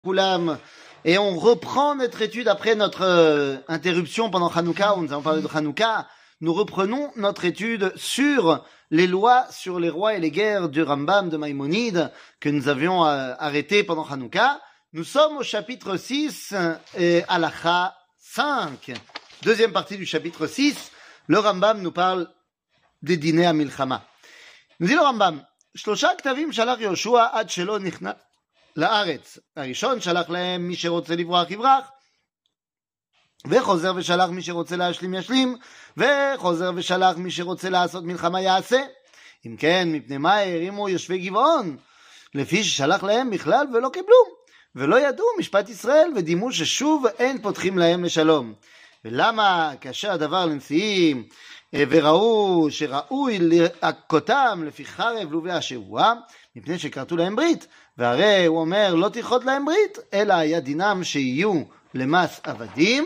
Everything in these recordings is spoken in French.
Koulam. Et on reprend notre étude après notre interruption pendant Hanouka, où nous avons parlé de Hanouka. Nous reprenons notre étude sur les lois, sur les rois et les guerres du Rambam de Maïmonide que nous avions arrêté pendant Hanouka. Nous sommes au chapitre 6, Halacha 5. Deuxième partie du chapitre 6. Le Rambam nous parle des dîners à Milchama. Nous dit le Rambam, Shlosha ktavim shalach Yoshua ad shelo nichna לארץ. הראשון שלח להם מי שרוצה לברוח יברח, וחוזר ושלח מי שרוצה להשלים ישלים, וחוזר ושלח מי שרוצה לעשות מלחמה יעשה. אם כן, מפני מה הרימו יושבי גבעון? לפי ששלח להם בכלל ולא קיבלו, ולא ידעו משפט ישראל, ודימו ששוב אין פותחים להם לשלום. ולמה כאשר הדבר לנשיאים וראו שראוי להכותם לפי חרב לובי השבוע, מפני שכרתו להם ברית, והרי הוא אומר לא תכרות להם ברית, אלא היה דינם שיהיו למס עבדים,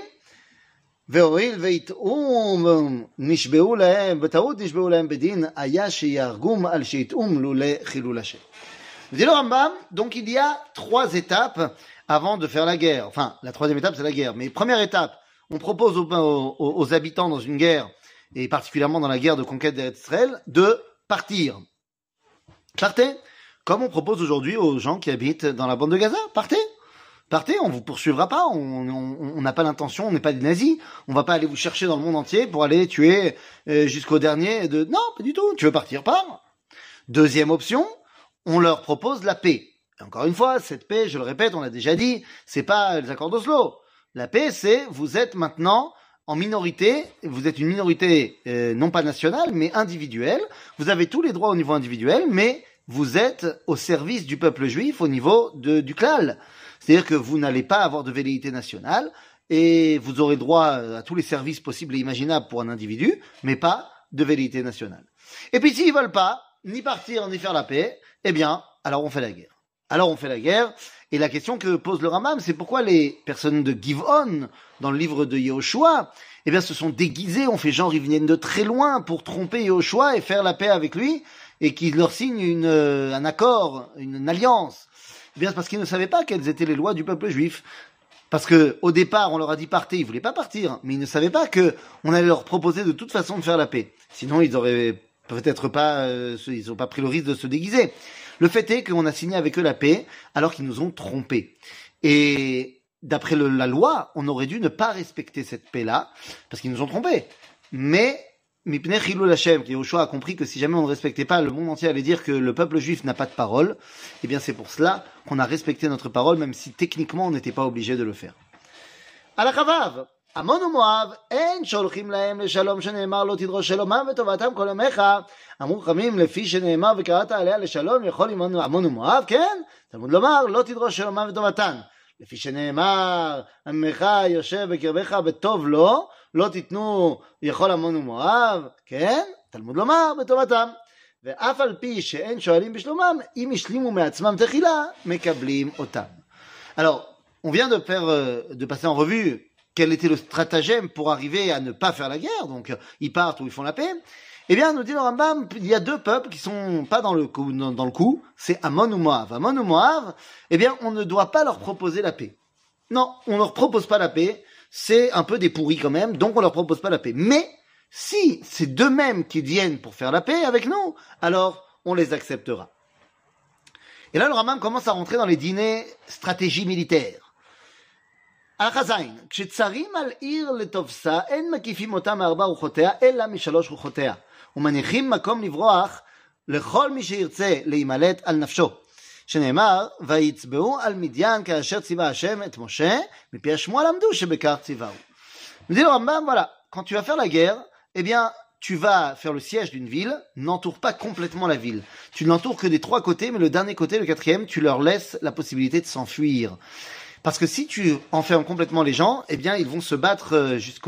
והואיל ויטעו נשבעו להם, בטעות נשבעו להם בדין, היה שיהרגום על שיטעום לולא חילול השם. Dit le Rambam, donc il y a 3 étapes avant de faire la guerre. Enfin, la 3e étape c'est la guerre. Mais première étape, on propose aux habitants dans une guerre, et particulièrement dans la guerre de conquête d'Eretz Israël, de partir. Partez, comme on propose aujourd'hui aux gens qui habitent dans la bande de Gaza. Partez, partez, on vous poursuivra pas, on n'a pas l'intention, on n'est pas des nazis, on va pas aller vous chercher dans le monde entier pour aller tuer jusqu'au dernier de... Non, pas du tout, tu veux partir, pars. Deuxième option, on leur propose la paix. Et encore une fois, cette paix, je le répète, on l'a déjà dit, c'est pas les accords d'Oslo. La paix, c'est, vous êtes maintenant en minorité, vous êtes une minorité non pas nationale, mais individuelle. Vous avez tous les droits au niveau individuel, mais vous êtes au service du peuple juif au niveau du klal. C'est-à-dire que vous n'allez pas avoir de velléité nationale et vous aurez droit à tous les services possibles et imaginables pour un individu, mais pas de velléité nationale. Et puis s'ils veulent pas, ni partir, ni faire la paix, eh bien, alors on fait la guerre. Alors on fait la guerre, et la question que pose le Rambam, c'est pourquoi les personnes de Giv'on, dans le livre de Yehoshua, eh bien se sont déguisées, on fait genre ils viennent de très loin pour tromper Yehoshua et faire la paix avec lui, et qu'ils leur signent un accord, une alliance. Eh bien c'est parce qu'ils ne savaient pas quelles étaient les lois du peuple juif. Parce que au départ, on leur a dit partez, ils voulaient pas partir, mais ils ne savaient pas que on allait leur proposer de toute façon de faire la paix. Sinon ils auraient peut-être pas, ils n'ont pas pris le risque de se déguiser. Le fait est qu'on a signé avec eux la paix alors qu'ils nous ont trompés. Et d'après la loi, on aurait dû ne pas respecter cette paix-là parce qu'ils nous ont trompés. Mais Mipnei Chilul Hashem, Yehoshua a compris que si jamais on ne respectait pas, le monde entier allait dire que le peuple juif n'a pas de parole. Eh bien c'est pour cela qu'on a respecté notre parole, même si techniquement on n'était pas obligé de le faire. Al-Chavav. עמון ומואב, אין שולחים להם לשלום שנאמר לא תדרוש שלומם וטובתם כל ימיך. אמרו חכמים לפי שנאמר וקראת עליה לשלום יכול עמון ומואב, כן? תלמוד לומר לא תדרוש שלומם וטובתן. לפי שנאמר עמך יושב בקרבך בטוב לו, לא תיתנו יכול עמון ומואב, כן? תלמוד לומר בטובתם. ואף על פי שאין שואלים בשלומם, אם השלימו מעצמם תחילה, מקבלים אותם. Alors, on vient de passer en revue quel était le stratagème pour arriver à ne pas faire la guerre, donc ils partent ou ils font la paix. Eh bien, nous dit le Rambam, il y a 2 peuples qui sont pas dans le coup, c'est Ammon ou Moav. Ammon ou Moav, eh bien, on ne doit pas leur proposer la paix. Non, on ne leur propose pas la paix, c'est un peu des pourris quand même, donc on leur propose pas la paix. Mais, si c'est d'eux-mêmes qui viennent pour faire la paix avec nous, alors on les acceptera. Et là, le Rambam commence à rentrer dans les dîners stratégie militaire. החזין, כשצרים על עיר לתופסה, אין מקיפים אותה מ4 רוחותיה, אלא מ3 רוחותיה, ומניחים מקום לברוח לכל מי שירצה להימלט על נפשו. שנאמר, ויצבעו על מדיין כאשר ציווה השם את משה, מפי השמוע למדו שבכך ציווהו. Nous dit le Rambam, voilà, quand tu vas faire la guerre, eh bien, tu vas faire le siège d'une ville, n'entoure pas complètement la ville. Tu n'entoures que des 3 côtés, mais le dernier côté, le 4e, tu leur laisses la possibilité de s'enfuir. Parce que si tu enfermes complètement les gens, eh bien, ils vont se battre jusqu'au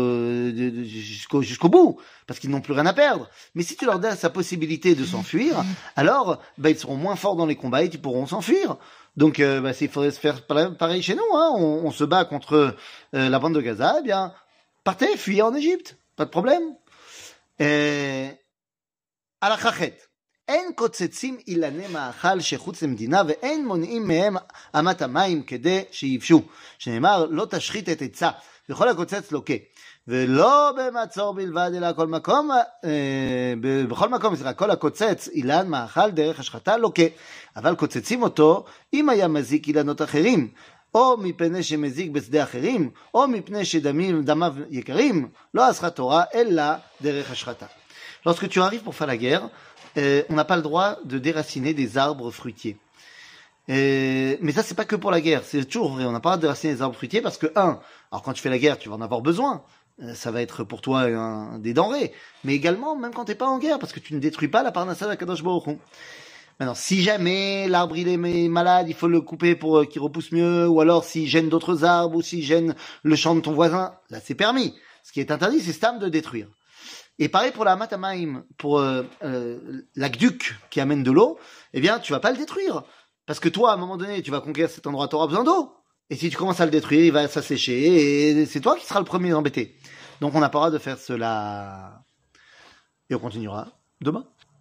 bout, parce qu'ils n'ont plus rien à perdre. Mais si tu leur donnes sa possibilité de s'enfuir, alors, ils seront moins forts dans les combats et ils pourront s'enfuir. Donc, il faudrait se faire pareil chez nous, hein. On se bat contre la bande de Gaza, eh bien, partez, fuyez en Égypte. Pas de problème. À la chachet. אין קוצצים אילני מאכל שחוץ למדינה ואין מונעים מהם אמת המים כדי שיבשו. שנאמר, לא תשחית את עצה, וכל הקוצץ לוקה. ולא במצור בלבד, אלא כל מקום, בכל מקום, כל הקוצץ אילן מאכל דרך השחתה לוקה. אבל קוצצים אותו אם היה מזיק אילנות אחרים, או מפני שמזיק בשדה אחרים, או מפני שדמיו יקרים, לא אסחה תורה, אלא דרך השחתה. Lorsque tu arrives pour faire la guerre, on n'a pas le droit de déraciner des arbres fruitiers. Mais ça, c'est pas que pour la guerre, c'est toujours vrai. On n'a pas le droit de déraciner des arbres fruitiers parce que, alors quand tu fais la guerre, tu vas en avoir besoin. Ça va être pour toi des denrées. Mais également, même quand t'es pas en guerre, parce que tu ne détruis pas la parnassa d'Akadosh Baruch Hu. Maintenant, si jamais l'arbre il est malade, il faut le couper pour qu'il repousse mieux, ou alors s'il gêne d'autres arbres, ou s'il gêne le champ de ton voisin, là c'est permis. Ce qui est interdit, c'est stam de détruire. Et pareil pour la matamaim, pour l'aqueduc qui amène de l'eau, eh bien, tu vas pas le détruire. Parce que toi, à un moment donné, tu vas conquérir cet endroit, tu auras besoin d'eau. Et si tu commences à le détruire, il va s'assécher, et c'est toi qui seras le premier embêté. Donc on n'a pas le droit de faire cela. Et on continuera demain.